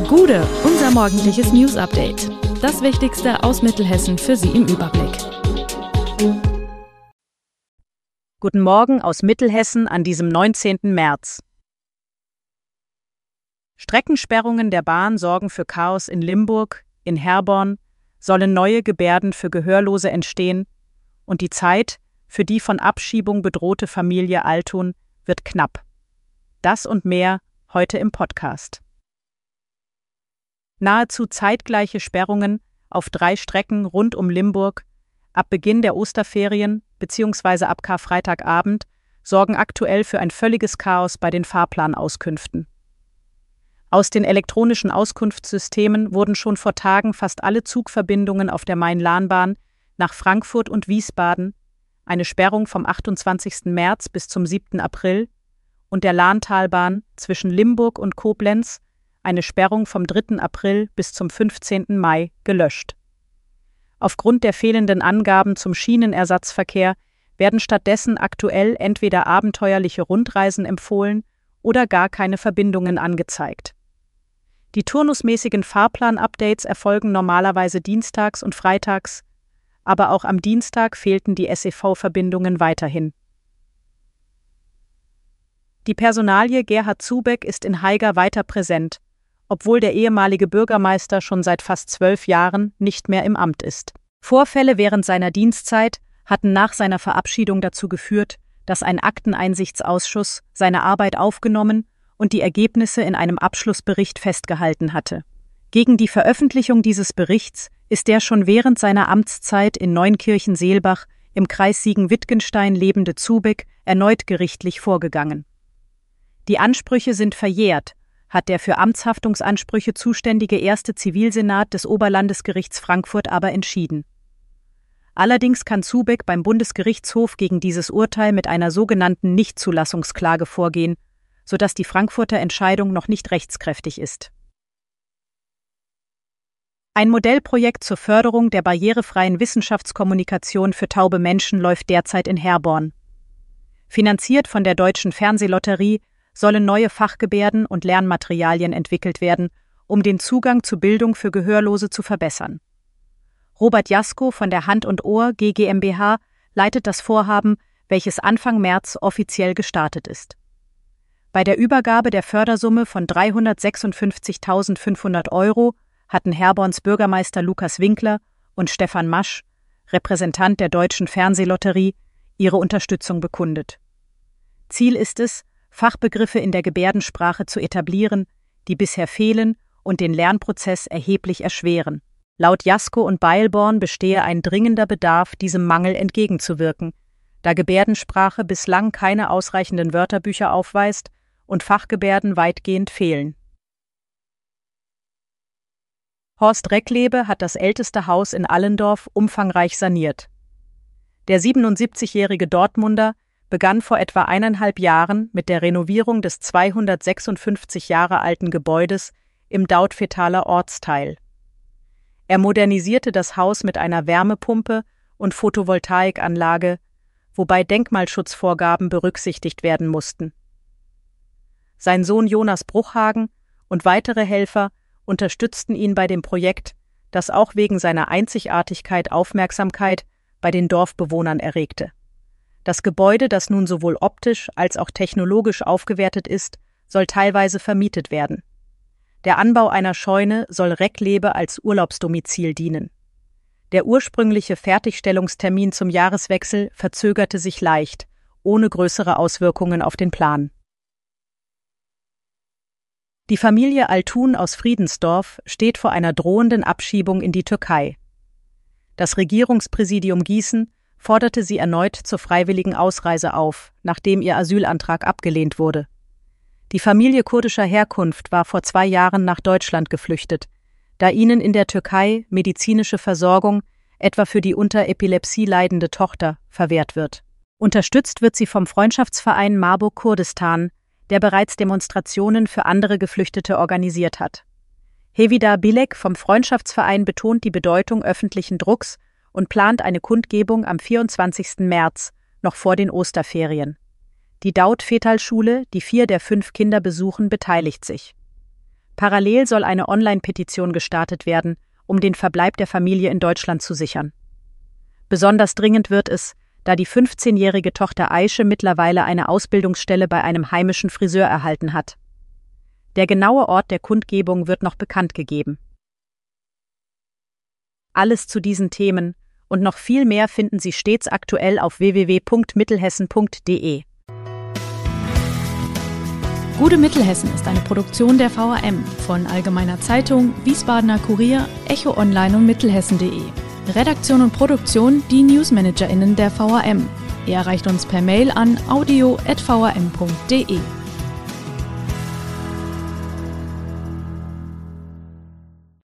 Gude, unser morgendliches News-Update. Das Wichtigste aus Mittelhessen für Sie im Überblick. Guten Morgen aus Mittelhessen an diesem 19. März. Streckensperrungen der Bahn sorgen für Chaos in Limburg, in Herborn, sollen neue Gebärden für Gehörlose entstehen und die Zeit für die von Abschiebung bedrohte Familie Altun wird knapp. Das und mehr heute im Podcast. Nahezu zeitgleiche Sperrungen auf 3 Strecken rund um Limburg ab Beginn der Osterferien bzw. ab Karfreitagabend sorgen aktuell für ein völliges Chaos bei den Fahrplanauskünften. Aus den elektronischen Auskunftssystemen wurden schon vor Tagen fast alle Zugverbindungen auf der Main-Lahn-Bahn nach Frankfurt und Wiesbaden, eine Sperrung vom 28. März bis zum 7. April und der Lahntalbahn zwischen Limburg und Koblenz eine Sperrung vom 3. April bis zum 15. Mai gelöscht. Aufgrund der fehlenden Angaben zum Schienenersatzverkehr werden stattdessen aktuell entweder abenteuerliche Rundreisen empfohlen oder gar keine Verbindungen angezeigt. Die turnusmäßigen Fahrplan-Updates erfolgen normalerweise dienstags und freitags, aber auch am Dienstag fehlten die SEV-Verbindungen weiterhin. Die Personalie Gerhard Zubeck ist in Haiger weiter präsent, obwohl der ehemalige Bürgermeister schon seit fast 12 Jahren nicht mehr im Amt ist. Vorfälle während seiner Dienstzeit hatten nach seiner Verabschiedung dazu geführt, dass ein Akteneinsichtsausschuss seine Arbeit aufgenommen und die Ergebnisse in einem Abschlussbericht festgehalten hatte. Gegen die Veröffentlichung dieses Berichts ist der schon während seiner Amtszeit in Neunkirchen-Seelbach im Kreis Siegen-Wittgenstein lebende Zubeck erneut gerichtlich vorgegangen. Die Ansprüche sind verjährt, hat der für Amtshaftungsansprüche zuständige erste Zivilsenat des Oberlandesgerichts Frankfurt aber entschieden. Allerdings kann Zubeck beim Bundesgerichtshof gegen dieses Urteil mit einer sogenannten Nichtzulassungsklage vorgehen, sodass die Frankfurter Entscheidung noch nicht rechtskräftig ist. Ein Modellprojekt zur Förderung der barrierefreien Wissenschaftskommunikation für taube Menschen läuft derzeit in Herborn. Finanziert von der Deutschen Fernsehlotterie sollen neue Fachgebärden und Lernmaterialien entwickelt werden, um den Zugang zu Bildung für Gehörlose zu verbessern. Robert Jasko von der Hand und Ohr GmbH leitet das Vorhaben, welches Anfang März offiziell gestartet ist. Bei der Übergabe der Fördersumme von 356.500 € hatten Herborns Bürgermeister Lukas Winkler und Stefan Masch, Repräsentant der Deutschen Fernsehlotterie, ihre Unterstützung bekundet. Ziel ist es, Fachbegriffe in der Gebärdensprache zu etablieren, die bisher fehlen und den Lernprozess erheblich erschweren. Laut Jasko und Beilborn bestehe ein dringender Bedarf, diesem Mangel entgegenzuwirken, da Gebärdensprache bislang keine ausreichenden Wörterbücher aufweist und Fachgebärden weitgehend fehlen. Horst Recklebe hat das älteste Haus in Allendorf umfangreich saniert. Der 77-jährige Dortmunder begann vor etwa 1,5 Jahren mit der Renovierung des 256 Jahre alten Gebäudes im Dautphetaler Ortsteil. Er modernisierte das Haus mit einer Wärmepumpe und Photovoltaikanlage, wobei Denkmalschutzvorgaben berücksichtigt werden mussten. Sein Sohn Jonas Bruchhagen und weitere Helfer unterstützten ihn bei dem Projekt, das auch wegen seiner Einzigartigkeit Aufmerksamkeit bei den Dorfbewohnern erregte. Das Gebäude, das nun sowohl optisch als auch technologisch aufgewertet ist, soll teilweise vermietet werden. Der Anbau einer Scheune soll Recklebe als Urlaubsdomizil dienen. Der ursprüngliche Fertigstellungstermin zum Jahreswechsel verzögerte sich leicht, ohne größere Auswirkungen auf den Plan. Die Familie Altun aus Friedensdorf steht vor einer drohenden Abschiebung in die Türkei. Das Regierungspräsidium Gießen forderte sie erneut zur freiwilligen Ausreise auf, nachdem ihr Asylantrag abgelehnt wurde. Die Familie kurdischer Herkunft war vor 2 Jahren nach Deutschland geflüchtet, da ihnen in der Türkei medizinische Versorgung, etwa für die unter Epilepsie leidende Tochter, verwehrt wird. Unterstützt wird sie vom Freundschaftsverein Marburg Kurdistan, der bereits Demonstrationen für andere Geflüchtete organisiert hat. Hevida Bilek vom Freundschaftsverein betont die Bedeutung öffentlichen Drucks und plant eine Kundgebung am 24. März, noch vor den Osterferien. Die Daut-Fetal-Schule, die 4 der 5 Kinder besuchen, beteiligt sich. Parallel soll eine Online-Petition gestartet werden, um den Verbleib der Familie in Deutschland zu sichern. Besonders dringend wird es, da die 15-jährige Tochter Aische mittlerweile eine Ausbildungsstelle bei einem heimischen Friseur erhalten hat. Der genaue Ort der Kundgebung wird noch bekannt gegeben. Alles zu diesen Themen und noch viel mehr finden Sie stets aktuell auf www.mittelhessen.de. Gute Mittelhessen ist eine Produktion der VRM von Allgemeiner Zeitung, Wiesbadener Kurier, Echo Online und Mittelhessen.de. Redaktion und Produktion die NewsmanagerInnen der VRM. Ihr erreicht uns per Mail an audio@vrm.de.